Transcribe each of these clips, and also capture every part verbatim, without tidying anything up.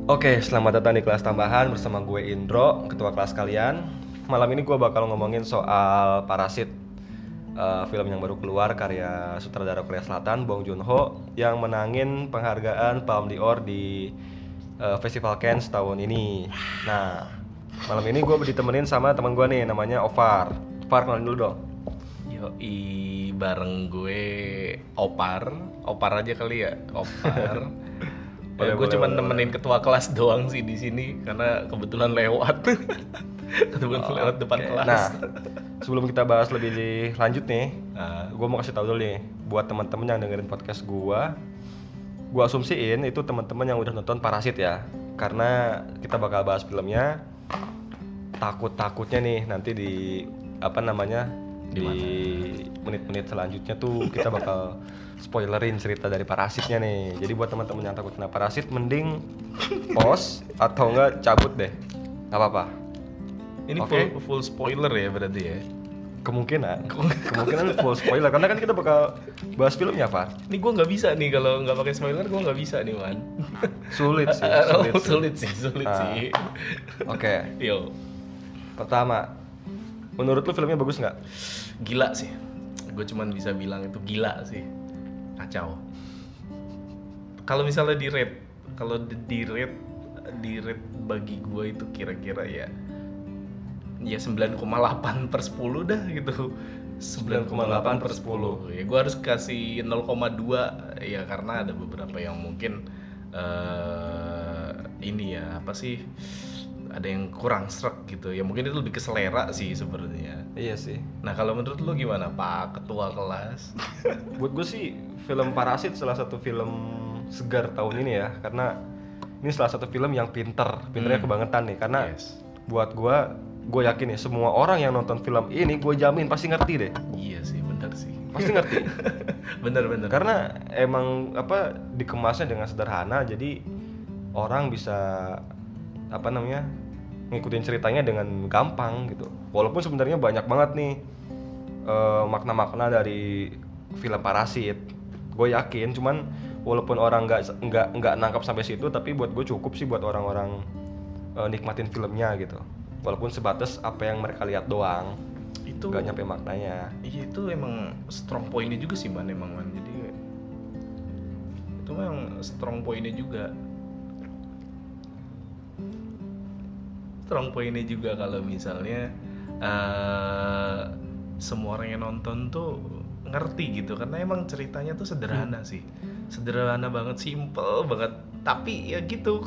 Oke, selamat datang di kelas tambahan bersama gue Indro, ketua kelas kalian. Malam ini gue bakal ngomongin soal Parasit, uh, film yang baru keluar karya sutradara Korea Selatan, Bong Joon-ho, yang menangin penghargaan Palme d'Or di uh, Festival Cannes tahun ini. Nah, malam ini gue ditemenin sama teman gue nih, namanya Ovar. Ovar, kenalin dulu dong. Yoi, bareng gue Opar, Opar aja kali ya, Opar. Boleh, Ya, gue boleh, cuma boleh, nemenin ketua kelas doang sih di sini karena kebetulan lewat. kebetulan Oh, lewat depan oke. kelas. Nah, sebelum kita bahas lebih lanjut nih, Nah, gue mau kasih tahu dulu nih buat teman-teman yang dengerin podcast gue. Gue asumsiin itu teman-teman yang udah nonton Parasit ya, karena kita bakal bahas filmnya. Takut-takutnya nih nanti di apa namanya di menit-menit selanjutnya tuh kita bakal spoilerin cerita dari Parasitnya nih. Jadi buat teman-teman yang takut kena Parasit, mending pause atau enggak cabut deh, nggak apa-apa. ini Oke. full, full spoiler ya berarti ya. Kemungkinan, kemungkinan full spoiler karena kan kita bakal bahas filmnya, Far. Ini gue nggak bisa nih kalau nggak pakai spoiler, gue nggak bisa nih man. Sulit sih, sulit, sulit, sulit sih, sulit Ah. sih. Oke, Yo, pertama, menurut lu filmnya bagus nggak? gila sih. Gue cuman bisa bilang itu gila sih. Kacau. Kalau misalnya di rate, kalau di di rate, di rate bagi gue itu kira-kira ya, ya sembilan koma delapan per sepuluh dah gitu. sembilan koma delapan per sepuluh. Ya gue harus kasih nol koma dua ya karena ada beberapa yang mungkin eh ini ya apa sih? Ada yang kurang srek gitu. Ya mungkin itu lebih ke selera sih sebenarnya. Iya sih. Nah kalau menurut lu gimana Pak Ketua kelas? Buat gue sih film Parasit salah satu film segar tahun ini ya, karena ini salah satu film yang pinter, pinternya Hmm. kebangetan nih. Karena Yes. buat gue, gue yakin nih semua orang yang nonton film ini, gue jamin pasti ngerti deh, Iya sih benar sih. pasti ngerti. Bener-bener. Karena emang apa dikemasnya dengan sederhana, jadi orang bisa apa namanya ngikutin ceritanya dengan gampang gitu. Walaupun sebenarnya banyak banget nih eh, makna-makna dari film Parasit. Gue yakin, cuman walaupun orang nggak nggak nggak nangkap sampai situ, tapi buat gue cukup sih buat orang-orang eh, nikmatin filmnya gitu. Walaupun sebatas apa yang mereka lihat doang, itu nggak nyampe maknanya. Iya itu emang strong pointnya juga sih man emang man. Jadi itu memang strong pointnya juga. Strong pointnya juga kalau misalnya eh semua orang yang nonton tuh ngerti gitu karena emang ceritanya tuh sederhana sih. Sederhana banget, simple banget. Tapi ya gitu.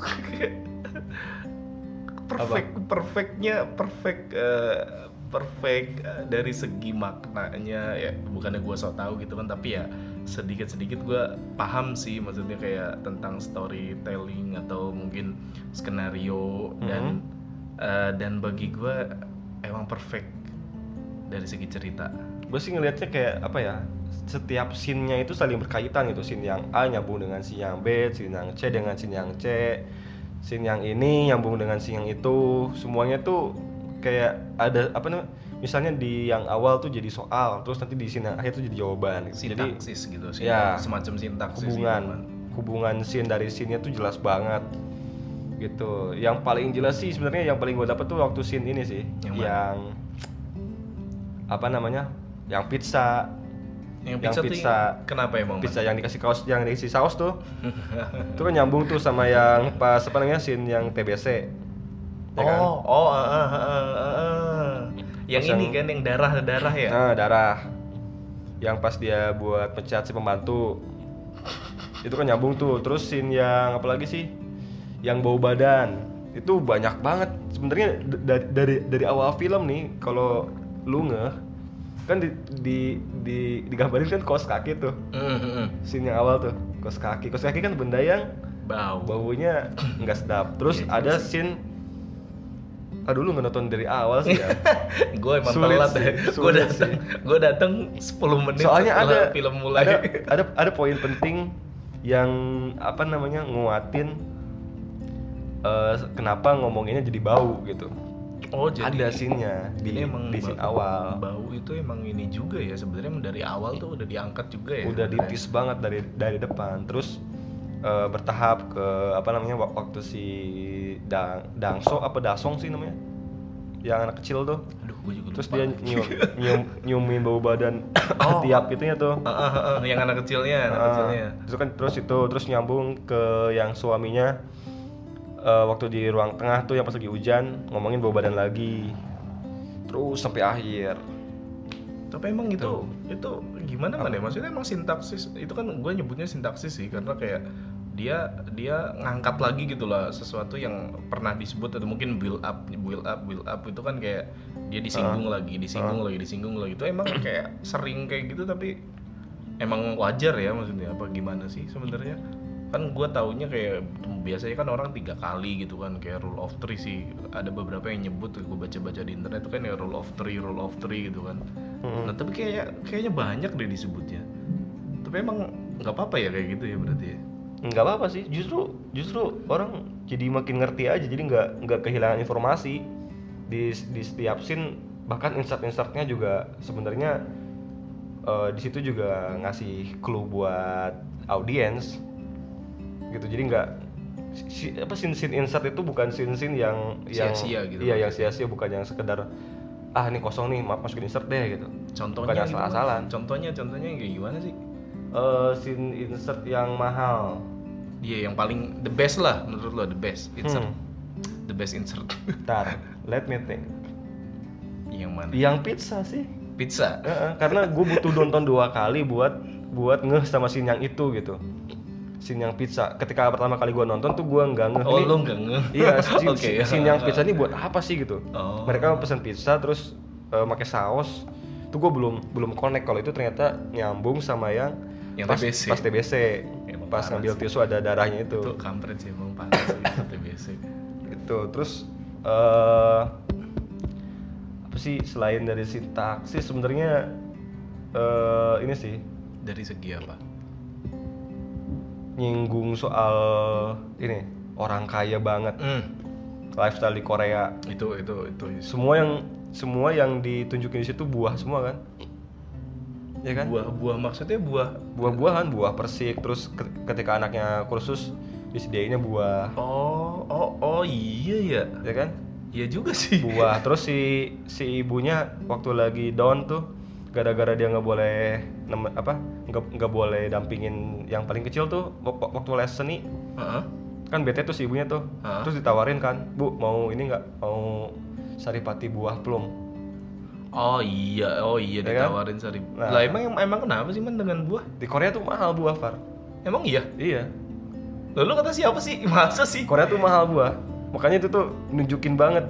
perfect perfectnya perfect eh, perfect eh, dari segi maknanya ya bukannya gue so tau gitu kan tapi ya sedikit-sedikit gue paham sih maksudnya kayak tentang storytelling atau mungkin skenario dan eh, dan bagi gue emang perfect dari segi cerita. Gue sih ngelihatnya kayak apa ya, setiap scene-nya itu saling berkaitan gitu. Scene yang A nyambung dengan scene yang B, scene yang C dengan scene yang C, scene yang ini nyambung dengan scene yang itu. Semuanya tuh kayak ada apa namanya, misalnya di yang awal tuh jadi soal, terus nanti di scene yang akhir tuh jadi jawaban gitu. Jadi Sintaksis gitu sih ya, semacam sintaksis hubungan gitu, man. hubungan scene dari scene-nya tuh jelas banget gitu. Yang paling jelas sih sebenarnya yang paling gue dapet tuh waktu scene ini sih, Yang yang, mana? apa namanya, yang pizza. Yang Yang pizza, pizza, tuh kenapa emang man? pizza yang dikasih kaos, yang dikasih saus tuh, itu kan nyambung tuh sama yang pas apa namanya scene yang T B C, ya kan? Oh, oh, ah, ah, ah, ah, ah. Yang Pas ini yang- kan yang darah-darah ya? Nah, darah, yang pas dia buat pecat si pembantu, itu kan nyambung tuh. Terus scene yang apa lagi sih, yang bau badan, itu banyak banget sebenarnya d- dari dari dari awal film nih. Kalau lu ngeh kan di di di digambarin kan kaos kaki tuh, Mm, mm, mm. scene yang awal tuh kaos kaki, kaos kaki kan benda yang Bau. baunya nggak sedap. Terus Iya, ada iya. scene, aduh lu nggak nonton dari awal sih ya. Gue emang Sulit telat sih, deh. Gue sulit datang, sih. gue datang sepuluh menit Soalnya setelah ada film mulai. ada ada ada poin penting yang apa namanya nguatin eh, kenapa ngomonginnya jadi bau gitu. Oh jadi Ada scene-nya di jadi emang di scene bau- awal. Bau itu emang ini juga ya sebenarnya emang dari awal tuh udah diangkat juga ya. Udah sebenarnya. ditis banget dari dari depan. Terus eh, bertahap ke apa namanya wak- waktu si Dang Dangso apa Dasong sih namanya, yang anak kecil tuh. Aduh, gue juga Terus lupa dia lagi. nyium, nyium nyiumin bau badan Oh. tiap itunya tuh. Ah, ah, ah, ah, yang anak kecilnya, anak Ah, kecilnya. terus kan terus itu terus nyambung ke yang suaminya eh, waktu di ruang tengah tuh yang pas lagi hujan ngomongin bau badan lagi. Terus sampai akhir. Tapi emang itu itu gimana man ya? Maksudnya emang sintaksis itu kan gue nyebutnya sintaksis sih karena kayak dia dia ngangkat lagi gitu lah sesuatu yang pernah disebut atau mungkin build up build up build up itu kan kayak dia disinggung lagi disinggung lagi disinggung lagi itu emang kayak sering kayak gitu tapi emang wajar ya maksudnya apa gimana sih sebenarnya kan gue taunya kayak biasanya kan orang tiga kali gitu kan kayak rule of three sih ada beberapa yang nyebut gue baca-baca di internet itu kan ya rule of three rule of three gitu kan. Nah tapi kayaknya kayaknya banyak deh disebutnya tapi emang nggak apa-apa ya kayak gitu ya berarti ya. Nggak apa-apa sih, justru justru orang jadi makin ngerti aja, jadi nggak nggak kehilangan informasi di di setiap scene, bahkan insert-insertnya juga sebenarnya eh, di situ juga ngasih clue buat audiens gitu, jadi nggak si, apa scene-scene insert itu bukan scene-scene yang yang Sia-sia gitu. iya yang sia-sia, bukan yang sekedar ah ini kosong nih ma- masukin insert deh gitu, Contohnya bukan gitu, asal-asalan. Mas. Contohnya contohnya yang kayak gimana sih? Eh, scene insert yang mahal. Dia yang paling the best lah menurut lo the best insert. Hmm. The best insert. Ntar, let me think. Yang mana? Yang pizza sih. Pizza. Heeh, karena gue butuh nonton dua kali buat buat ngeh sama scene yang itu gitu. Scene yang pizza. Ketika pertama kali gue nonton tuh gue nggak ngeh. Oh Ini- lo nggak ngeh? Iya, scene, Oke. scene yang pizza ini buat apa sih gitu. Oh. Mereka pesen pizza terus eh, pakai saus. Tuh gue belum belum connect kalau itu ternyata nyambung sama yang, Yang pas, T B C. pas T B C. Emang Pas parah ngambil sih. tisu ada darahnya itu. Itu kampret sih emang parah sih itu T B C. Gitu. Terus eh apa sih selain dari sintaksis sebenarnya eh ini sih Dari segi apa? nyinggung soal ini orang kaya banget, Hmm. lifestyle di Korea. Itu itu itu. Semua yang semua yang ditunjukin di situ buah semua kan? Ya kan? Buah-buah maksudnya buah. Buah-buahan, buah persik, terus ke- ketika anaknya kursus disediainnya buah, Oh, oh, oh iya ya. ya kan? Iya juga sih. Buah. Terus si si ibunya waktu lagi down tuh gara-gara dia nggak boleh nem- apa nggak nggak boleh dampingin yang paling kecil tuh wak- waktu les seni, Heeh. kan bete tuh si ibunya tuh. Hah? Terus ditawarin kan, bu mau ini nggak, mau saripati buah plum. Oh iya, oh iya Ya kan? ditawarin sari. Nah. Lah emang emang kenapa sih man dengan buah? Di Korea tuh mahal buah, Far. Emang iya? Iya, Lalu kata siapa sih? Masa sih? Korea tuh mahal buah, makanya itu tuh nunjukin banget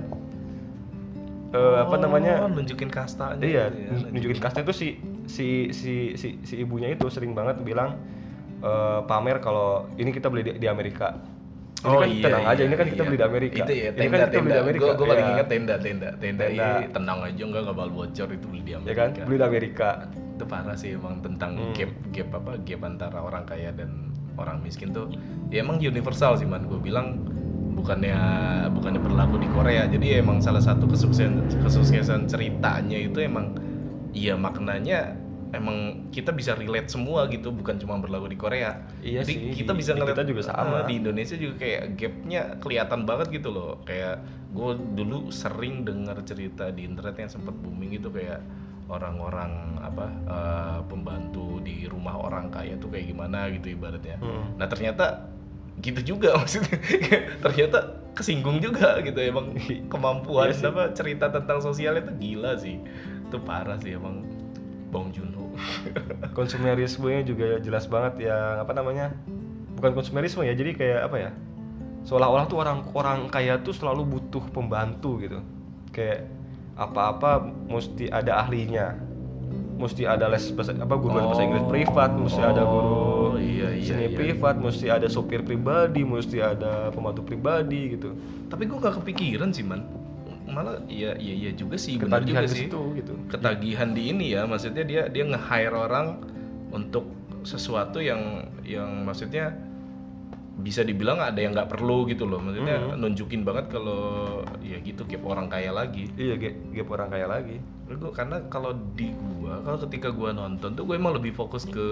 eh, apa namanya. Oh, nunjukin kastanya. Iya, gitu ya, nun- nunjukin kasta itu si si si si, si ibunya itu sering banget bilang eh, pamer kalau ini kita beli di, di Amerika. Ini kan tenang aja, ini kan kita iya. beli di Amerika. Itu ya, Ini tenda, kan kita beli di tenda. Amerika. Gue gue paling Iya. ingat tenda, tenda, tenda. Tenda. Iya, tenang aja, enggak enggak bakal bocor itu beli di Ya Amerika. kan, beli di Amerika. Itu parah sih emang tentang Hmm. gap gap apa gap antara orang kaya dan orang miskin tuh. Ya emang universal sih man. Gue bilang bukannya bukannya berlaku di Korea. Jadi emang salah satu kesuksesan kesuksesan ceritanya itu emang iya maknanya emang kita bisa relate semua gitu, bukan cuma berlaku di Korea. Iya Jadi sih, kita di- bisa di ngeliat kita juga sama. eh, di Indonesia juga kayak gapnya kelihatan banget gitu loh. Kayak gue dulu sering dengar cerita di internet yang sempat booming gitu kayak orang-orang apa eh, pembantu di rumah orang kaya tuh kayak gimana gitu ibaratnya. Hmm. Nah ternyata gitu juga maksudnya. Ternyata kesinggung juga gitu emang kemampuan Iya sih. apa cerita tentang sosial itu gila sih. Itu parah sih emang Bong Joon-ho. Konsumerismenya juga jelas banget yang apa namanya, bukan konsumerisme ya, jadi kayak apa ya, seolah-olah tuh orang orang kaya tuh selalu butuh pembantu gitu, kayak apa-apa mesti ada ahlinya, mesti ada les bahasa, apa guru les bahasa Inggris privat, mesti ada guru Oh, iya, iya, seni iya. privat, mesti ada sopir pribadi, mesti ada pembantu pribadi gitu. Tapi gue gak kepikiran sih man. Malah iya iya iya juga sih benar Ketagihan juga di sih. situ gitu. Ketagihan di ini ya, maksudnya dia dia nge-hire orang untuk sesuatu yang yang maksudnya bisa dibilang ada yang nggak perlu gitu loh. Maksudnya Mhm. nunjukin banget kalau ya gitu gap orang kaya lagi. Iya, gap, gap orang kaya lagi. Gua, karena kalau di gua, kalau ketika gua nonton tuh gue emang lebih fokus ke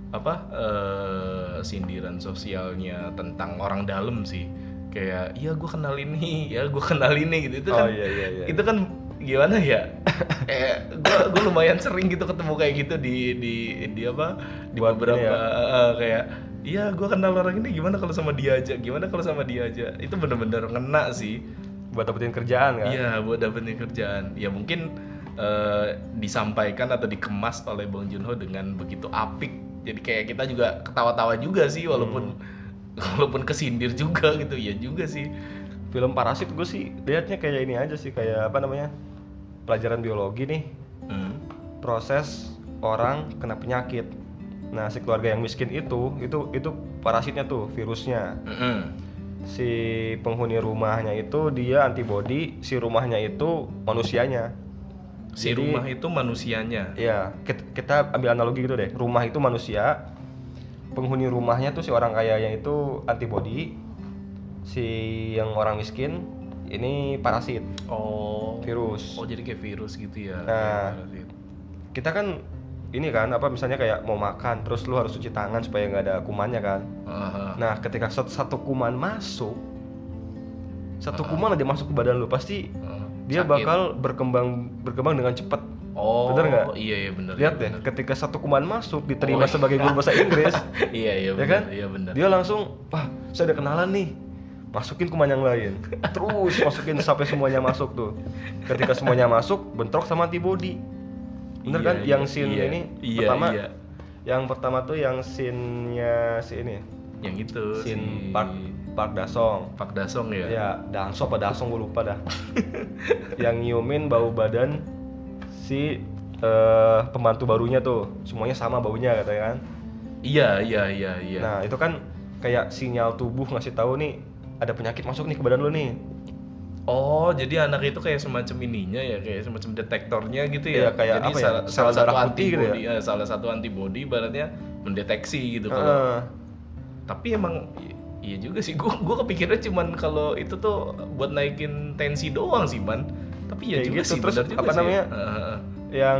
apa eh, sindiran sosialnya tentang orang dalam sih. Kayak iya gue kenal ini, ya gue kenal ini gitu. Itu Oh, kan iya, iya, iya. itu kan gimana ya? eh gue gue lumayan sering gitu ketemu kayak gitu di di di apa? Di Buat beberapa ini ya. eh, kayak iya gue kenal orang ini, gimana kalau sama dia aja? Gimana kalau sama dia aja? Itu bener-bener ngena sih. Buat dapetin kerjaan kan. Iya, buat dapetin kerjaan. Ya mungkin eh, disampaikan atau dikemas oleh Bong Joon-ho dengan begitu apik. Jadi kayak kita juga ketawa-tawa juga sih, walaupun walaupun kesindir juga gitu. Ya juga sih. Film Parasit gue sih liatnya kayak ini aja sih, kayak apa namanya, pelajaran biologi nih, Hmm. proses orang kena penyakit. Nah, si keluarga yang miskin itu itu itu parasitnya tuh, virusnya. Mm-mm. Si penghuni rumahnya itu dia antibody, si rumahnya itu manusianya. Si Jadi- rumah itu manusianya. Ya, kita, kita ambil analogi gitu deh. Rumah itu manusia, penghuni rumahnya tuh si orang kayanya itu antibody, si yang orang miskin ini parasit, Oh. virus. Oh, jadi kayak virus gitu ya. Nah. Kayak parasit. Kita kan ini kan apa misalnya kayak mau makan, terus lu harus cuci tangan supaya nggak ada kumannya kan. Aha. Nah, ketika satu, satu kuman masuk, satu Ah. kuman aja masuk ke badan lu, pasti Ah. dia Sakit. bakal berkembang berkembang dengan cepat. Oh, Bener nggak? Iya iya bener. Lihat iya, deh, bener. ketika satu kuman masuk diterima Oh, sebagai guru bahasa Inggris, Iya iya ya bener. kan? Iya bener. Dia langsung, wah, saya ada kenalan nih. Masukin kuman yang lain. Terus masukin sampai semuanya masuk tuh. Ketika semuanya masuk, bentrok sama antibody. Bener Iya, kan? iya, Yang scene iya, ini iya, pertama, iya. yang pertama tuh yang scene-nya si ini, Yang itu scene si Park Park Dasong. Pak Dasong ya. Ya, Dangso apa Dasong gue lupa dah. Yang nyiumin bau badan si eh, pembantu barunya tuh, semuanya sama baunya katanya kan. Iya iya iya iya. Nah, itu kan kayak sinyal tubuh ngasih tahu nih ada penyakit masuk nih ke badan lu nih. Oh, jadi anak itu kayak semacam ininya ya, kayak semacam detektornya gitu ya. Iya, kayak jadi apa ya, salah, sel salah satu darah putih gitu antibody, eh, salah satu antibody ibaratnya mendeteksi gitu kalau. Heeh. Tapi emang i- iya juga sih. Gua gua kepikirannya cuman kalau itu tuh buat naikin tensi doang sih, Man. Tapi ya Kayak juga gitu. sih, Terus benar juga apa sih. namanya? Heeh, heeh. Yang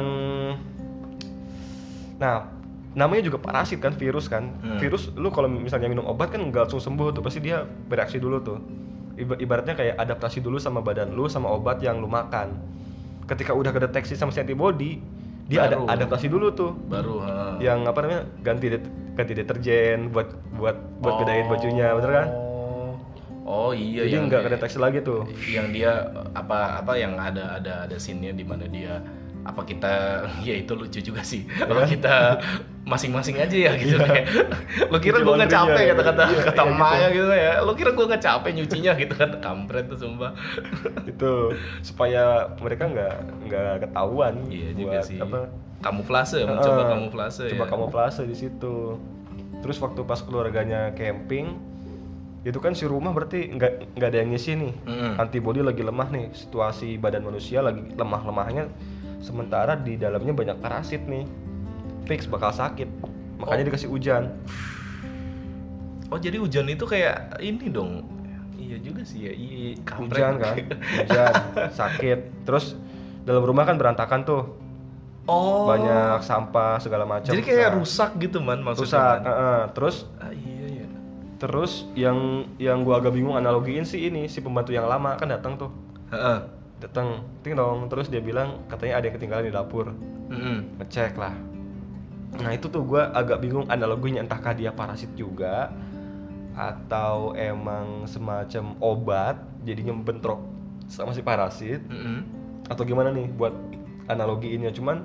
nah, namanya juga parasit kan, virus kan. Hmm. Virus lu kalau misalnya minum obat kan nggak langsung sembuh tuh, pasti dia bereaksi dulu tuh. Iba- ibaratnya kayak adaptasi dulu sama badan lu sama obat yang lu makan. Ketika udah kedeteksi sama si antibody, dia ada Baru. adaptasi dulu tuh. Baru, heeh. Yang apa namanya? ganti det- ganti deterjen buat buat buat bedain bajunya, bener kan? Oh iya. Jadi yang nggak dia- kedeteksi lagi tuh. yang dia apa apa yang ada ada ada scene-nya di mana dia apa kita ya itu lucu juga sih apa kita masing-masing aja ya gitu kayak lo kira Cuci gue nggak laundry-nya, capek kata-kata iya, kata iya, Maya gitu ya lo kira gue nggak capek nyucinya gitu kan kampret tuh sumpah. Itu supaya mereka nggak nggak ketahuan. Iya juga buat sih Apa? kamuflase mencoba Heeh, kamuflase coba ya. kamuflase di situ. Terus waktu pas keluarganya camping, itu kan si rumah berarti nggak nggak ada yang ngisi nih. Mm-mm. Antibody lagi lemah nih, situasi badan manusia lagi lemah-lemahnya, sementara di dalamnya banyak parasit nih, fix bakal sakit. Makanya Oh. dikasih hujan. Oh jadi hujan itu kayak ini dong. Iya juga sih ya. Iya kampret. Hujan kan, hujan, sakit. Terus dalam rumah kan berantakan tuh, Oh. banyak sampah segala macam. Jadi kayak Nah, rusak gitu man maksudnya. rusak. Man. Heeh. Terus Ah iya ya. Terus yang yang gua agak bingung analogiin sih ini si pembantu yang lama kan datang tuh, Heeh. datang ting dong, terus dia bilang katanya ada yang ketinggalan di dapur, Mm-mm. ngecek lah. Nah itu tuh gua agak bingung analoginya, entahkah dia parasit juga atau emang semacam obat jadinya bentrok sama si parasit Mm-mm. atau gimana nih buat analogiinnya. Cuman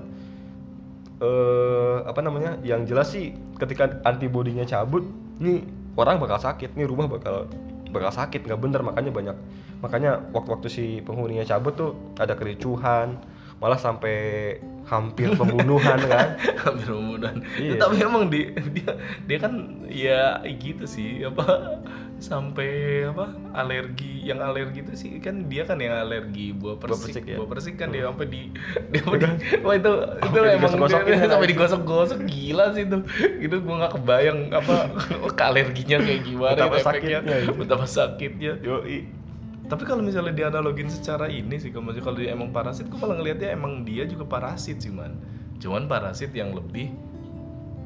eh apa namanya, yang jelas sih ketika antibodinya cabut nih orang bakal sakit, nih rumah bakal bakal sakit, nggak bener. Makanya banyak, makanya waktu-waktu si penghuninya cabut tuh ada kericuhan, malah sampai hampir pembunuhan kan. Hampir pembunuhan. Iya. Tapi emang di, dia dia kan ya gitu sih apa sampai apa alergi yang alergi itu sih kan dia kan yang alergi buah persik persik ya? buah persik kan dia sampai di dia sampai di, wah itu itu Sampai emang digosok-gosokin dia- kan, sampai anjing. digosok-gosok gila sih itu itu gua nggak kebayang apa ke alerginya kayak gimana Betapa itu sakitnya efeknya itu. betapa sakitnya. Yoi. Tapi kalau misalnya dianalogin secara ini sih, kalau misalnya kalau dia emang parasit, gue malah ngelihatnya emang dia juga parasit sih man. Cuman parasit yang lebih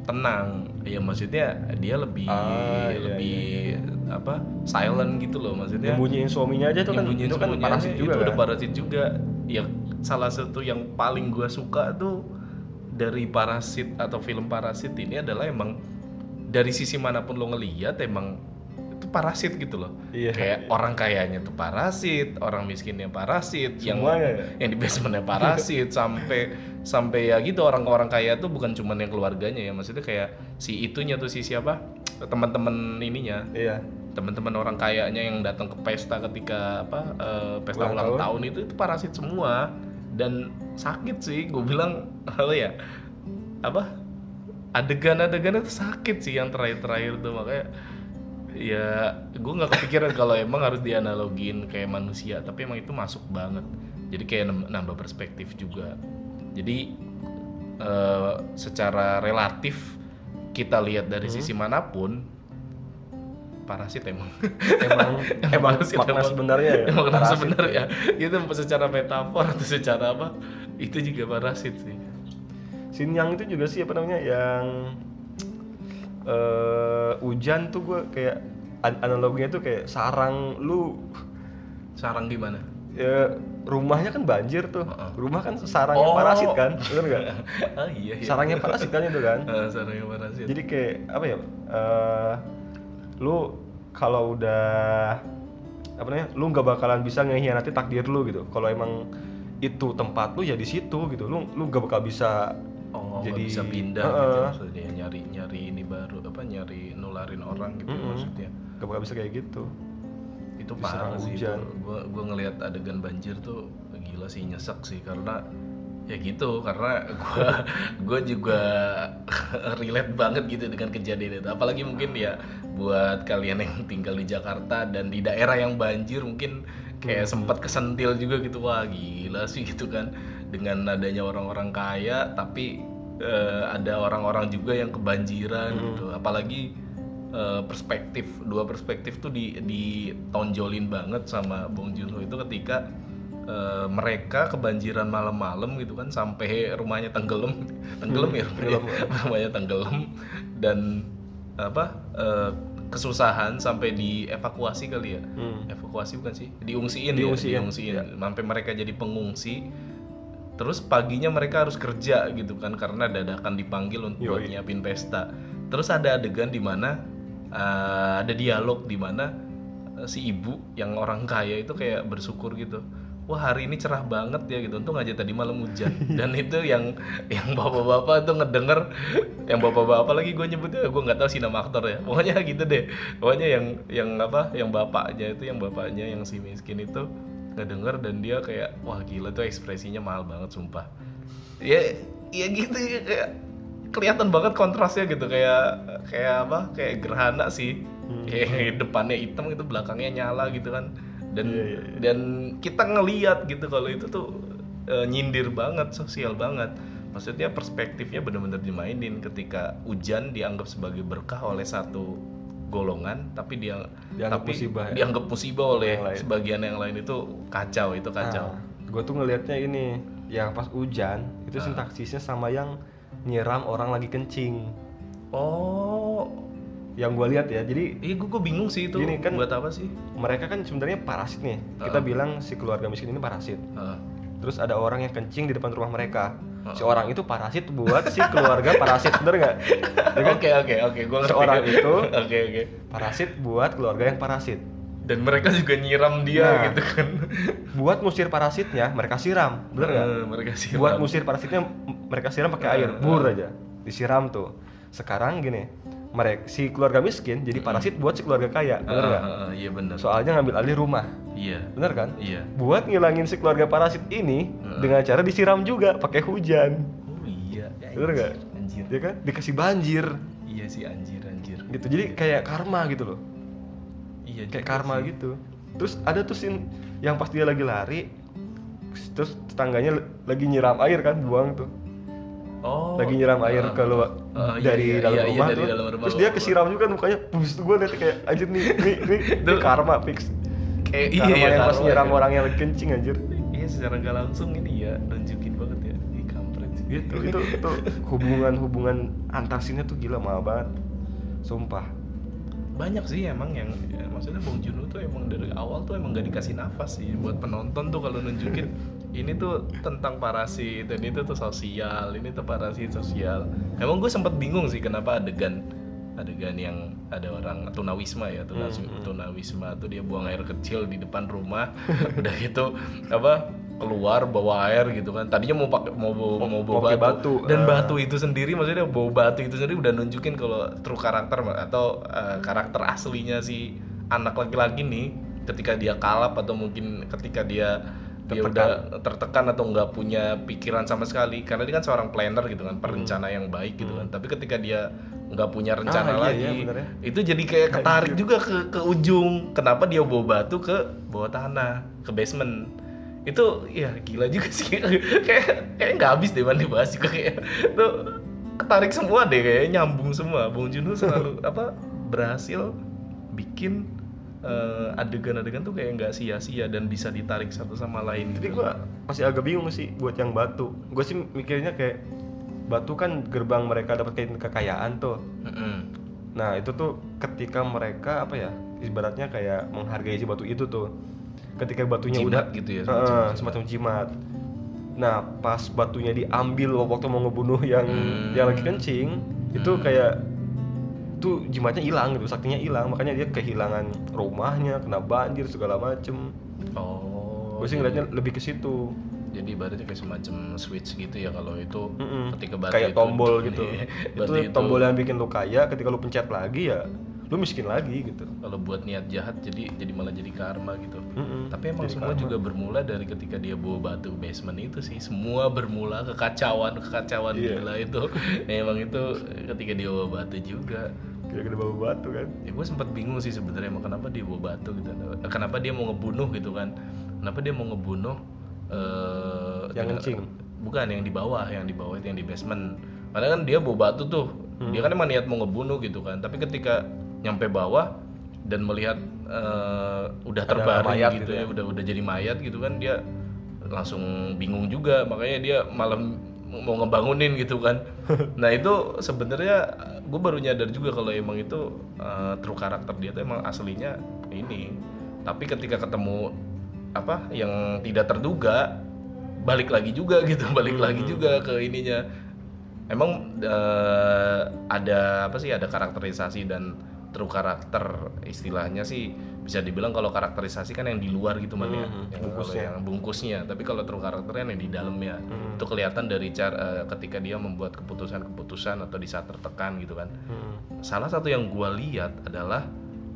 tenang. Ya maksudnya dia lebih Ah, iya, lebih apa? silent gitu loh maksudnya. Nyembunyiin suaminya aja tuh kan, Nyembunyiin itu kan semuanya parasit aja, juga itu kan. udah parasit juga. Ya salah satu yang paling gua suka tuh dari Parasit atau film Parasit ini adalah emang dari sisi manapun lo ngelihat emang itu parasit gitu loh. Iya, Kayak iya. orang kayanya tuh parasit, orang miskinnya parasit, yang Semuanya ya? yang di basementnya parasit, sampai sampai ya gitu orang-orang kaya tuh bukan cuma yang keluarganya ya, maksudnya kayak si itunya tuh si siapa teman-teman ininya, Iya. teman-teman orang kayanya yang datang ke pesta ketika apa eh, pesta Ulang ulang tahun. tahun itu itu parasit semua dan sakit sih gue bilang apa ya apa adegan-adegan itu sakit sih yang terakhir-terakhir tuh makanya ya gue nggak kepikiran kalau emang harus dianalogin kayak manusia tapi emang itu masuk banget jadi kayak nem- nambah perspektif juga jadi eh, secara relatif kita lihat dari sisi manapun parasit emang Emang emang parasit makna emang- sebenarnya ya. emang makna parasit. sebenarnya itu secara metafor atau secara apa itu juga parasit sih. Sin yang itu juga sih apa namanya yang eh hujan tuh gue kayak an- analoginya tuh kayak sarang lu Sarang gimana? ya, rumahnya kan banjir tuh. Heeh. Rumah kan sarangnya Oh. parasit kan, bener nggak? Ah iya, iya. Sarangnya parasit kan itu kan. Ah, sarangnya parasit. Jadi kayak apa ya? eh lu kalau udah apa namanya? Lu nggak bakalan bisa ngehianati takdir lu gitu. Kalau emang itu tempat lu ya di situ gitu. Lu lu nggak bakal bisa Oh, nggak jadi bisa pindah Heeh. gitu maksudnya nyari nyari ini baru apa nyari nularin orang gitu Mm-mm. maksudnya. nggak bakal bisa kayak gitu. Itu Diserang parah sih itu. hujan. Gua gua ngelihat adegan banjir tuh gila sih nyesek sih karena ya gitu karena gua gua juga relate banget gitu dengan kejadian itu. Apalagi mungkin ya buat kalian yang tinggal di Jakarta dan di daerah yang banjir mungkin kayak sempat kesentil juga gitu wah gila sih gitu kan dengan adanya orang-orang kaya tapi eh, ada orang-orang juga yang kebanjiran gitu apalagi eh, perspektif dua perspektif tuh di ditonjolin banget sama Bong Joon-ho itu ketika eh, mereka kebanjiran malam-malam gitu kan sampai rumahnya tenggelam tenggelam ya rumahnya, rumahnya tenggelam dan apa eh, kesusahan sampai dievakuasi kali ya Hmm. evakuasi bukan sih diungsiin Diungsiin, ya diungsiin sampai mereka jadi pengungsi terus paginya mereka harus kerja gitu kan karena dadakan dipanggil untuk buat Yoi. nyiapin pesta terus ada adegan di mana uh, ada dialog di mana uh, si ibu yang orang kaya itu kayak bersyukur gitu wah hari ini cerah banget ya gitu untung aja tadi malam hujan dan itu yang yang bapak-bapak tuh ngedenger yang bapak-bapak lagi gue nyebutnya gue nggak tahu sih nama aktor ya pokoknya gitu deh pokoknya yang yang apa yang bapaknya itu yang bapaknya yang si miskin itu ngedenger dan dia kayak wah gila tuh ekspresinya mahal banget sumpah ya ya gitu ya kayak kelihatan banget kontrasnya gitu kayak kayak apa kayak gerhana sih kayak depannya hitam gitu belakangnya nyala gitu kan dan Iya, iya, iya. dan kita ngeliat gitu kalau itu tuh e, nyindir banget sosial banget maksudnya perspektifnya benar-benar dimainin ketika hujan dianggap sebagai berkah oleh satu golongan tapi dia Dianggap tapi musibah ya? dianggap musibah oleh Yang lain. sebagian yang lain itu kacau itu kacau gue tuh ngelihatnya ini yang pas hujan itu Ah. sintaksisnya sama yang nyiram orang lagi kencing. oh Yang gue lihat ya, jadi iya gue bingung sih itu Gini, kan- buat apa sih mereka kan sebenarnya parasit nih. Kita Ah. bilang si keluarga miskin ini parasit. Ah. Terus ada orang yang kencing di depan rumah mereka. Si Ah. orang itu parasit buat si keluarga parasit, bener nggak? Ya kan? Oke oke oke, gue ngerti. Seorang itu Oke oke. parasit buat keluarga yang parasit. Dan mereka juga nyiram dia Nah. gitu kan. Buat musir parasitnya mereka siram, bener nggak? Eh, mereka siram. Buat musir parasitnya m- mereka siram pakai air, Eh, bur aja, disiram tuh. Sekarang gini, mereka si keluarga miskin jadi parasit buat si keluarga kaya, bener Ah, nggak? ah, ah, iya benar. Soalnya ngambil alih rumah, Iya. bener kan? Iya. Buat ngilangin si keluarga parasit ini Heeh. dengan cara disiram juga pakai hujan, Oh iya. Ya, bener nggak? Anjir. Ya kan? Dikasih banjir, Iya sih anjir anjir. gitu. Jadi kayak karma gitu loh, Iya. kayak juga karma sih. gitu. Terus ada tuh scene yang pas dia lagi lari, terus tetangganya l- lagi nyiram air kan, buang tuh. Oh. Lagi nyiram air ah, ke luar ah, iya, dari iya, dalam iya, iya, rumah dari tuh. dalam rumah Terus lu. dia kesiram juga mukanya. Bus tuh gue liat kayak anjir nih, nih, nih, ini Tuh. karma fix. Kayak Karma iya ya yang pas karma nyiram ya. orang yang lagi kencing anjir. Iya secara nggak langsung ini ya nunjukin banget ya. Ih kampret sih. Gitu, itu itu hubungan-hubungan antar scene tuh gila mahal banget. Sumpah. Banyak sih emang yang ya, maksudnya Bong Joon-ho tuh emang dari awal tuh emang gak dikasih nafas sih buat penonton tuh kalau nunjukin ini tuh tentang parasit dan itu tuh sosial, ini tuh parasit sosial. Emang gue sempet bingung sih kenapa adegan adegan yang ada orang tunawisma ya tunawisma, hmm, tunawisma tuh dia buang air kecil di depan rumah udah gitu apa keluar bawa air gitu kan, tadinya mau pakai mau bawa, mau bawa batu. batu Dan uh. batu itu sendiri maksudnya bawa batu itu sendiri udah nunjukin kalau true karakter atau uh, karakter aslinya si anak laki-laki nih ketika dia kalap atau mungkin ketika dia dia tertekan. udah tertekan atau nggak punya pikiran sama sekali karena dia kan seorang planner gitu kan, perencana yang baik gitu kan, tapi ketika dia nggak punya rencana ah, lagi iya, iya, itu jadi kayak ketarik juga ke ke ujung kenapa dia bawa batu ke bawah tanah ke basement itu ya gila juga sih kayak kayak nggak habis deh man dibahas juga kayak tuh ketarik semua deh kayak nyambung semua. Bong Joon-ho selalu apa berhasil bikin uh, adegan-adegan tuh kayak nggak sia-sia dan bisa ditarik satu sama lain. Jadi gitu. gue masih agak bingung sih buat yang batu. Gue sih mikirnya kayak batu kan gerbang mereka dapat kayak kekayaan tuh. Mm-hmm. Nah itu tuh ketika mereka apa ya ibaratnya kayak menghargai si batu itu tuh. Ketika batunya jimat udah gitu ya, semacam, uh, semacam jimat. Nah pas batunya diambil waktu mau ngebunuh yang hmm. yang lagi kencing, hmm. itu kayak tuh jimatnya hilang gitu, saktinya hilang, makanya dia kehilangan rumahnya, kena banjir segala macem. Oh. Gue sih ngeliatnya lebih ke situ. Jadi ibaratnya kayak semacam switch gitu ya kalau itu Mm-mm. ketika batu kayak itu, tombol gitu. Itu itu tombol yang bikin lu kaya, ketika lu pencet lagi ya lu miskin lagi gitu. Kalau buat niat jahat jadi jadi malah jadi karma gitu. Mm-mm. Tapi emang jadi semua karma. juga bermula dari ketika dia bawa batu basement itu sih. Semua bermula kekacauan kekacauan yeah. gila itu. Emang itu ketika dia bawa batu juga. Kira-kira bawa batu kan. Ya gue sempat bingung sih sebenarnya emang kenapa dia bawa batu gitu. Kenapa dia mau ngebunuh gitu kan? Kenapa dia mau ngebunuh uh, yang kencing? Bukan yang di bawah, yang di bawah itu yang di basement. Karena kan dia bawa batu tuh. Hmm. Dia kan emang niat mau ngebunuh gitu kan. Tapi ketika nyampe bawah dan melihat uh, udah terbaring gitu, gitu ya, udah udah jadi mayat gitu kan, dia langsung bingung juga, makanya dia malah mau ngebangunin gitu kan. Nah itu sebenarnya gue baru nyadar juga kalau emang itu uh, true karakter dia tuh emang aslinya ini. Tapi ketika ketemu apa yang tidak terduga, balik lagi juga gitu, balik hmm. lagi juga ke ininya. Emang uh, ada apa sih, ada karakterisasi dan true karakter istilahnya sih bisa dibilang kalau karakterisasi kan yang di luar gitu man ya, hmm, yang bungkusnya. yang bungkusnya. Tapi kalau true karakter kan yang di dalamnya, hmm. itu kelihatan dari cara uh, ketika dia membuat keputusan-keputusan atau di saat tertekan gitu kan. Hmm. Salah satu yang gua lihat adalah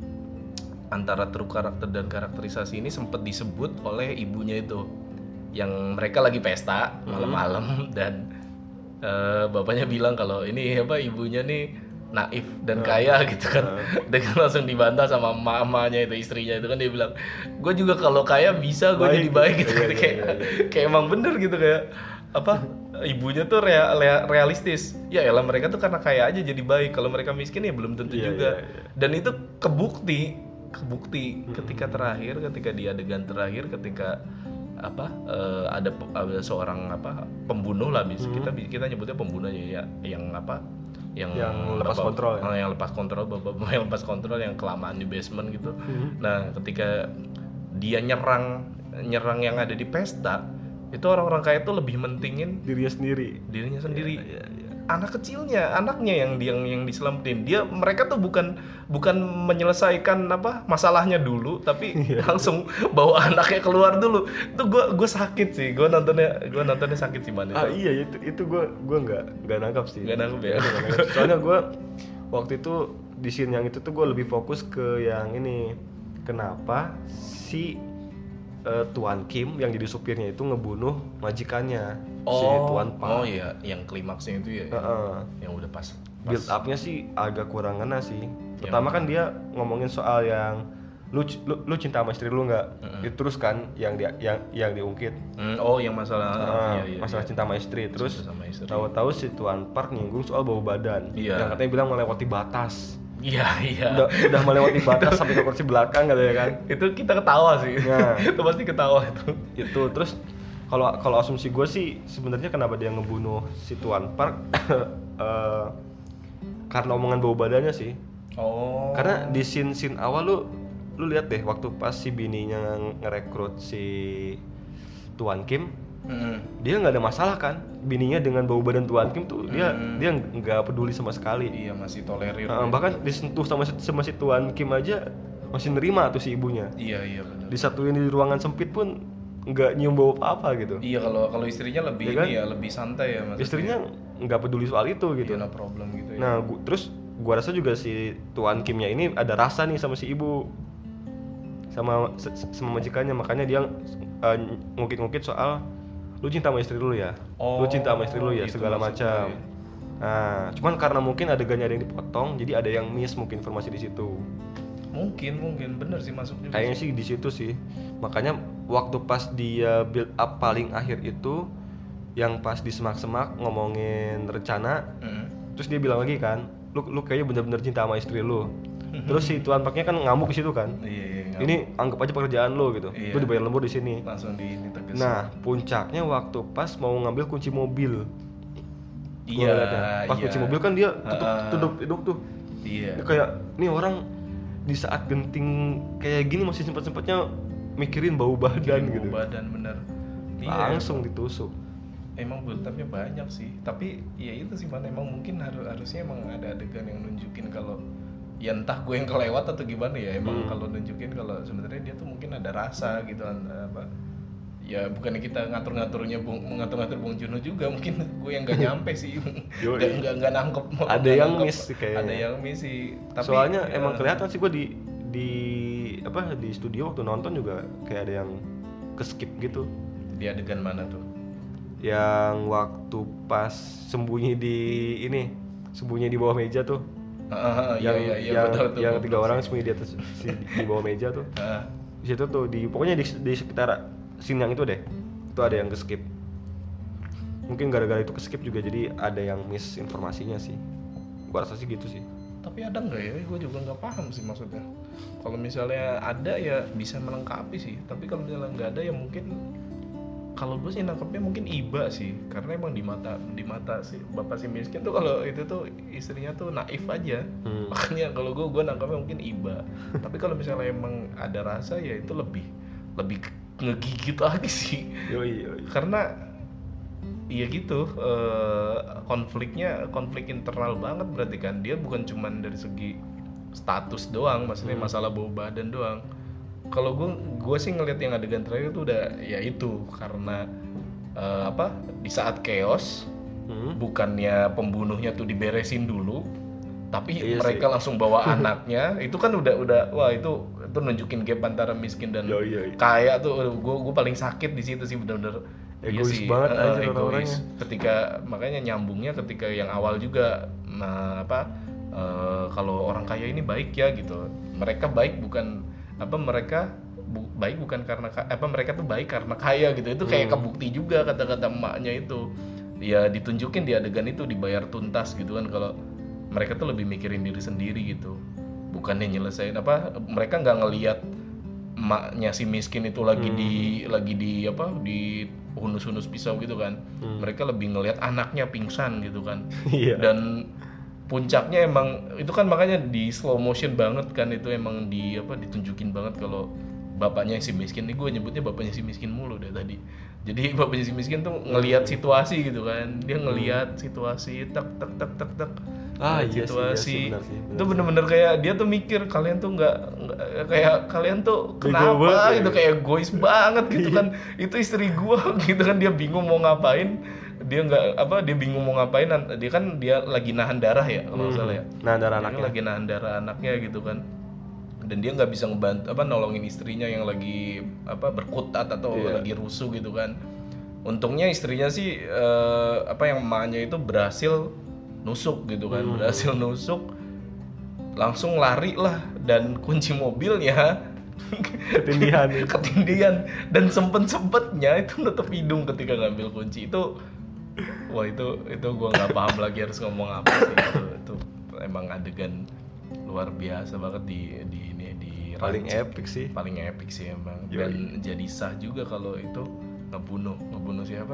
antara true karakter dan karakterisasi ini sempat disebut oleh ibunya itu, yang mereka lagi pesta malam-malam hmm. dan uh, bapaknya bilang kalau ini apa ibunya nih naif dan kaya gitu kan. Dengan langsung dibantah sama mamanya itu, istrinya itu kan, dia bilang gue juga kalau kaya bisa gue jadi baik gitu. Iya, iya, kayak iya, iya. kayak emang bener gitu, kayak apa ibunya tuh real, realistis ya elah mereka tuh karena kaya aja jadi baik, kalau mereka miskin ya belum tentu iya, juga iya, iya. Dan itu kebukti kebukti hmm. ketika terakhir, ketika di adegan terakhir, ketika apa uh, ada ada seorang apa pembunuh lah bisa hmm. kita kita nyebutnya pembunuh ya, yang apa yang, yang lepas bapak, kontrol ya? yang lepas kontrol bapak yang lepas kontrol yang kelamaan di basement gitu. Hmm. Nah ketika dia nyerang nyerang yang ada di pesta, itu orang-orang kaya itu lebih mentingin dirinya sendiri dirinya sendiri ya, ya, ya. Anak kecilnya, anaknya yang yang yang diselamatin. Dia mereka tuh bukan bukan menyelesaikan apa masalahnya dulu, tapi langsung bawa anaknya keluar dulu. Itu gue gue sakit sih, gue nontonnya gue nontonnya sakit sih man itu. Ah iya itu itu gue gue nggak nggak nangkap sih. Nggak nangkap ya. Soalnya gue waktu itu di scene yang itu tuh gue lebih fokus ke yang ini, kenapa si uh, Tuan Kim yang jadi supirnya itu ngebunuh majikannya. Oh, si Tuan Park. Oh iya, yang klimaksnya itu ya, uh-uh. yang udah pas, pas. Build up-nya sih agak kurang ngena sih. Pertama yang... kan dia ngomongin soal yang lu lu, lu cinta sama istri lu nggak? Uh-uh. Itu terus kan yang dia yang yang diungkit. Mm, oh yang masalah uh, iya, iya, masalah iya. cinta sama istri. Terus sama istri. Tahu-tahu si Tuan Park nyinggung soal bau badan. Iya. Yang katanya bilang melewati batas. Iya iya. Udah, udah melewati batas sampai ke kursi belakang katanya kan. Itu kita ketawa sih. Nah, itu pasti ketawa itu. Itu terus Kalau kalau asumsi gue sih sebenarnya kenapa dia ngebunuh si Tuan Park eh, karena omongan bau badannya sih. Oh. Karena di scene-scene awal lu lu lihat deh waktu pas si bininya ngerekrut si Tuan Kim, Mm-mm. dia nggak ada masalah kan, bininya dengan bau badan Tuan Kim tuh dia Hmm. dia nggak peduli sama sekali. Iya, masih tolerir. Nah, ya. bahkan disentuh sama si, sama si Tuan Kim aja masih nerima tuh si ibunya. Iya, iya benar. Disatuin di ruangan sempit pun nggak nyium bau apa-apa gitu. Iya, kalau kalau istrinya lebih Iya kan? ini ya, lebih santai ya maksudnya. Istrinya nggak peduli soal itu gitu. Iya, no problem gitu ya. Nah, gua, terus gua rasa juga si Tuan Kimnya ini ada rasa nih sama si ibu, sama se- sama majikannya, makanya dia uh, ngungkit-ngungkit soal lu cinta sama istri lu ya, lu Oh, cinta sama istri lu ya, gitu segala maksudnya, macam. ya. Nah, cuman karena mungkin adegannya ada yang dipotong, jadi ada yang miss mungkin informasi di situ. Mungkin, mungkin bener sih masuknya. Kayaknya sih di situ sih. Makanya waktu pas dia build up paling akhir itu, yang pas di semak-semak ngomongin rencana, Mm. terus dia bilang lagi kan, lu lu kayaknya bener-bener cinta sama istri lu. Terus si Tuan Parknya kan ngamuk di situ kan. Iya, iya. nggak- Ini anggap aja pekerjaan lo gitu. Iya. Lu dibayar lembur di sini. langsung di ini tegas. Nah, puncaknya waktu pas mau ngambil kunci mobil. Gua iya, liatnya. Pas iya. kunci mobil kan dia tutup Ah. tutup tutup tuh. Iya. Dia kayak nih orang di saat genting kayak gini masih sempat-sempatnya mikirin bau badan Kirim gitu. badan bener. Iya, Langsung ditusuk. emang build up-nya banyak sih, tapi ya itu sih man, emang mungkin harus harusnya emang ada adegan yang nunjukin kalau ya entah gue yang kelewat atau gimana ya, emang Hmm. kalau nunjukin kalau sebenarnya dia tuh mungkin ada rasa gitu an- apa ya, bukannya kita ngatur-ngaturnya bung ngatur-ngatur Bong Joon-ho juga, mungkin gue yang nggak nyampe sih. Yoi. nggak nggak nggak nangkep, Ada nggak yang nangkep. miss sih kayaknya. Ada yang miss sih, tapi Soalnya ya, emang kelihatan sih gue di di apa di studio waktu nonton juga kayak ada yang keskip gitu. di adegan mana tuh? Yang waktu pas sembunyi di ini, sembunyi di bawah meja tuh. Ah, yang iya, iya, iya, yang, betul, betul, yang betul tiga sih. orang sembunyi di atas si- di bawah meja tuh. Ah. Di situ tuh di pokoknya di, di sekitar scene yang itu deh. Itu ada yang keskip. Mungkin gara-gara itu keskip juga jadi ada yang miss informasinya sih. Gua rasa sih gitu sih. Tapi ada nggak ya? Gue juga nggak paham sih maksudnya. Kalau misalnya ada ya bisa melengkapi sih. Tapi kalau misalnya nggak ada ya mungkin, kalau gue sih nangkepnya mungkin iba sih. Karena emang di mata di mata si bapak si miskin tuh kalau itu tuh istrinya tuh naif aja. Hmm. Makanya kalau gue gue nangkepnya mungkin iba. Tapi kalau misalnya emang ada rasa ya itu lebih lebih ngegigit lagi sih. Yoi, yoi. Karena iya gitu, eh, konfliknya konflik internal banget berarti kan. Dia bukan cuman dari segi status doang, maksudnya Hmm. masalah bau badan doang. Kalau gue gue sih ngeliat yang adegan terakhir tuh udah ya itu karena eh, apa di saat chaos, Hmm. bukannya pembunuhnya tuh diberesin dulu, tapi Iya mereka sih. langsung bawa anaknya. Itu kan udah udah wah itu itu nunjukin gap antara miskin dan Yoi, yoi. kaya tuh. Gue gue paling sakit di situ sih, bener-bener. Iya Egois sih, banget eh, anjir egois. orang-orangnya. Ketika makanya nyambungnya ketika yang awal juga, nah apa eh, kalau orang kaya ini baik ya gitu. Mereka baik bukan apa mereka bu- baik bukan karena ka- apa mereka tuh baik karena kaya gitu. Itu kayak Hmm. kebukti juga kata-kata emaknya itu. Ya ditunjukin di adegan itu dibayar tuntas gitu kan, kalau mereka tuh lebih mikirin diri sendiri gitu. Bukannya nyelesain apa, mereka nggak ngelihat emaknya si miskin itu lagi Hmm. di lagi di apa di hunus-hunus pisau gitu kan. Hmm. Mereka lebih ngelihat anaknya pingsan gitu kan. Iya. Dan puncaknya emang itu kan makanya di slow motion banget kan, itu emang di apa ditunjukin banget kalau bapaknya si miskin ini, gue nyebutnya bapaknya si miskin mulu deh tadi. Jadi bapaknya si miskin tuh ngelihat situasi gitu kan. Dia ngelihat situasi tak tak tak tak tak. Ah, Ngeliat iya sih, iya situasi. sih, benar sih, benar Itu sih. bener-bener kayak dia tuh mikir kalian tuh nggak nggak- kayak kalian tuh Bego kenapa banget, gitu, ya. kayak egois banget gitu kan. Itu istri gua gitu kan, dia bingung mau ngapain. Dia nggak apa dia bingung mau ngapain. Dia kan dia lagi nahan darah ya kalau nggak salah ya. Nah, darah Dia kan anaknya. lagi nahan darah anaknya gitu kan. Dan dia nggak bisa ngebantu apa nolongin istrinya yang lagi apa berkutat atau Iya. lagi rusuh gitu kan. Untungnya istrinya sih eh, apa yang emaknya itu berhasil nusuk gitu kan, Hmm. berhasil nusuk, langsung lari lah, dan kunci mobilnya Ketindihan. ketindihan, dan sempet-sempetnya itu nutup hidung ketika ngambil kunci itu. Wah itu itu gue nggak paham lagi harus ngomong apa sih. itu, itu emang adegan luar biasa banget di di ini di Paling Ranci. epic sih. Paling epic sih emang. Yoi. Dan jadi sah juga kalau itu ngebunuh ngebunuh siapa?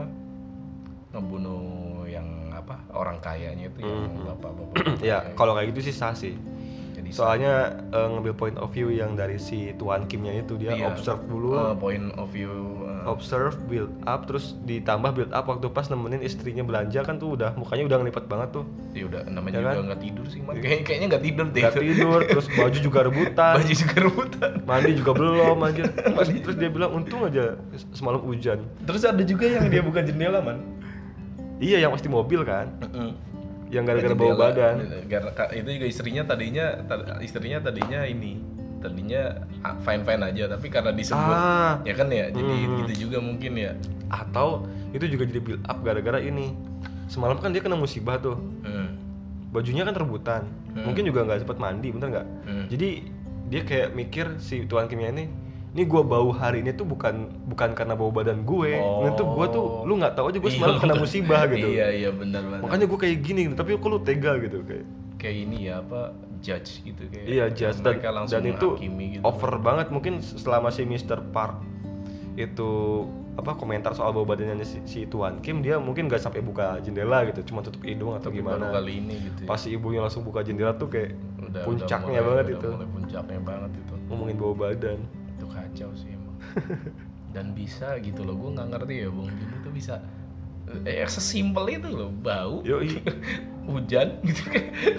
Ngebunuh yang apa? Orang kayanya itu yang Hmm. bapak-bapak. Ya, kalau kayak gitu sih sah sih. Jadi Soalnya eh, ngambil point of view yang dari si Tuan Kimnya itu, dia iya, observe dulu, uh, point of view uh, observe, build up, terus ditambah build up waktu pas nemenin istrinya belanja kan tuh udah mukanya udah ngelipet banget tuh. ya udah namanya Ya juga kan? nggak tidur sih man. Kayak, kayaknya nggak tidur deh. Gak tidur, terus baju juga rebutan, Baju juga rebutan. mandi juga belum anjir. Terus, terus dia bilang untung aja semalam hujan. Terus ada juga yang dia buka jendela man. Iya, yang pasti mobil kan, yang gara-gara Jendela, bau badan. Karena itu juga istrinya tadinya tad- istrinya tadinya ini tadinya fine fine aja tapi karena disebut Ah. ya kan ya jadi Hmm. gitu juga mungkin ya. Atau itu juga jadi build up gara-gara ini. Semalam kan dia kena musibah tuh, Hmm. bajunya kan rebutan, Hmm. mungkin juga nggak sempat mandi, bener nggak? Hmm. Jadi dia kayak mikir si Tuan Kimnya ini, ini gue bau hari ini tuh bukan bukan karena bau badan gue, Oh. ini tuh gue tuh lu nggak tahu aja gue semalam Iya, kena bener. musibah gitu. Iya iya benar benar. Makanya gue kayak gini, gitu. Tapi kok lu tega gitu kayak. Kayak ini ya apa judge gitu kayak. Iya judge dan, mereka langsung dan itu menghakimi gitu. over banget. Mungkin selama si mister Park itu apa komentar soal bau badannya si, si Tuan Kim, dia mungkin nggak sampai buka jendela gitu, cuma tutup hidung atau Tapi gimana. baru kali ini gitu. Ya. Pas si ibunya langsung buka jendela tuh kayak Udah, puncaknya udah mulai, banget udah itu. mulai puncaknya banget itu. Ngomongin bau badan. Itu kacau sih emang. Dan bisa gitu loh, gue nggak ngerti ya Bung Jin itu bisa eh sesimpel itu loh, bau Yoi. hujan gitu kan.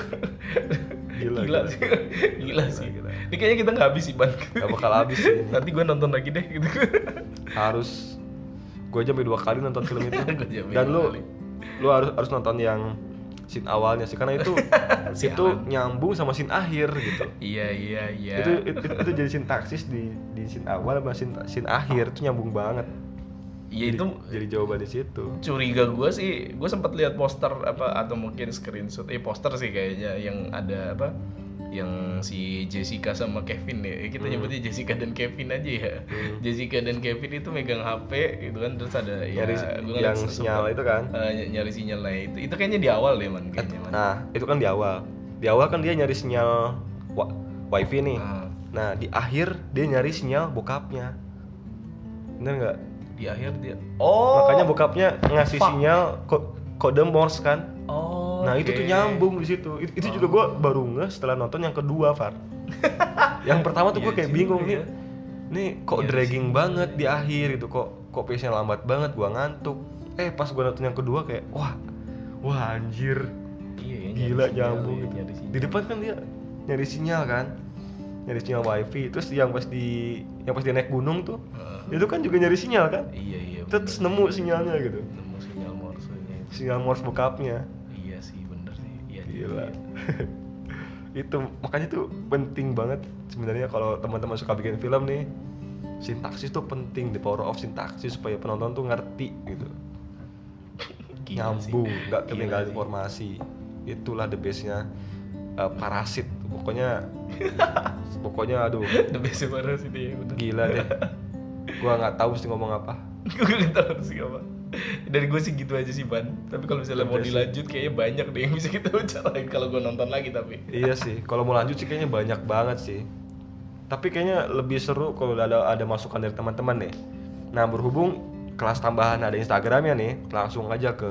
Gila, gila, gila. sih gila sih Gila. ini kayaknya kita nggak habis sih Ban. Gak bakal habis sih. Nanti gue nonton lagi deh gitu. Harus gue aja sampai dua kali nonton film itu. Gua aja sampai Dan dua lu kali. lu harus harus nonton yang scene awalnya sih, karena itu itu Sialan. nyambung sama scene akhir gitu. Iya iya iya. Itu, itu itu jadi sintaksis di di scene awal sama scene, scene akhir itu nyambung banget. Iya itu Jadi, jadi jawaban di situ. curiga gue sih, gue sempat lihat poster apa atau mungkin screenshot, eh poster sih kayaknya yang ada apa, yang si Jessica sama Kevin ya, kita Hmm. nyebutnya Jessica dan Kevin aja ya. Hmm. Jessica dan Kevin itu megang H P gitu kan, terus ada ya, Nyari gua yang ngeliat sinyal sempet, itu kan. eh, ny- nyari sinyalnya itu, itu kayaknya di awal deh man, kayaknya man. Nah, itu kan di awal. Di awal kan dia nyari sinyal wa- wifi nih. Ah. Nah, di akhir dia nyari sinyal bokapnya. Bener nggak? Di akhir dia, oh, Makanya bokapnya ngasih Fuck. sinyal ko- kode Morse kan. oh, Nah, itu oke. tuh nyambung di situ. Itu, itu juga gue baru ngeh setelah nonton yang kedua, Far. Yang pertama tuh gue Iya kayak juga bingung ya. nih. Nih kok Iya dragging sih. banget di akhir gitu, kok kok pace-nya lambat banget, gua ngantuk. Eh, pas gua nonton yang kedua kayak wah. Wah, anjir. Iya, ya, nyari Gila sinyal, nyambung ya, gitu. nyari sinyal. Di depan kan dia nyari sinyal kan. Nyari sinyal wifi. Terus yang pas di yang pas dia naik gunung tuh, Heeh. itu kan juga nyari sinyal kan. Iya iya. Terus bener. nemu sinyalnya gitu. Nemu sinyal Morse-nya itu. Sinyal Morse bokapnya. Iya sih bener sih. Iya Gila. juga. Itu makanya tuh penting banget sebenarnya kalau teman-teman suka bikin film nih. Sintaksis tuh penting, the power of sintaksis supaya penonton tuh ngerti gitu. Gila sih. Nyambung, nggak Gila ketinggalan sih. informasi. Itulah the best-nya uh, Parasit. Pokoknya pokoknya aduh, The best parah sih dia bener. gila deh. Gua nggak tahu mesti ngomong apa. Gue gak tau sih apa. Dari gue sih gitu aja sih Ban. Tapi kalau misalnya mau The best. dilanjut kayaknya banyak deh yang bisa kita bicarain kalau gue nonton lagi tapi. Iya sih, kalau mau lanjut sih kayaknya banyak banget sih. Tapi kayaknya lebih seru kalau ada ada masukan dari teman-teman nih. Nah, berhubung kelas tambahan ada Instagramnya nih, langsung aja ke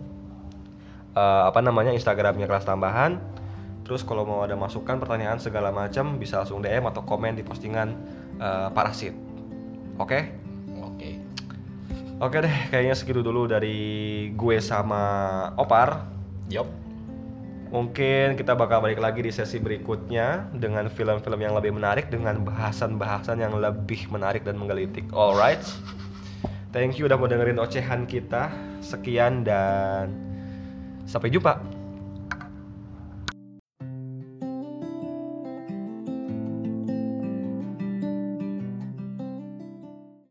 uh, apa namanya Instagramnya kelas tambahan. Terus kalau mau ada masukan, pertanyaan segala macam bisa langsung D M atau komen di postingan uh, Parasit. Oke? Oke. Oke deh, kayaknya segitu dulu dari gue sama Opar. Yup. Mungkin kita bakal balik lagi di sesi berikutnya dengan film-film yang lebih menarik, dengan bahasan-bahasan yang lebih menarik dan menggelitik. Alright, thank you udah mau dengerin ocehan kita. Sekian dan sampai jumpa.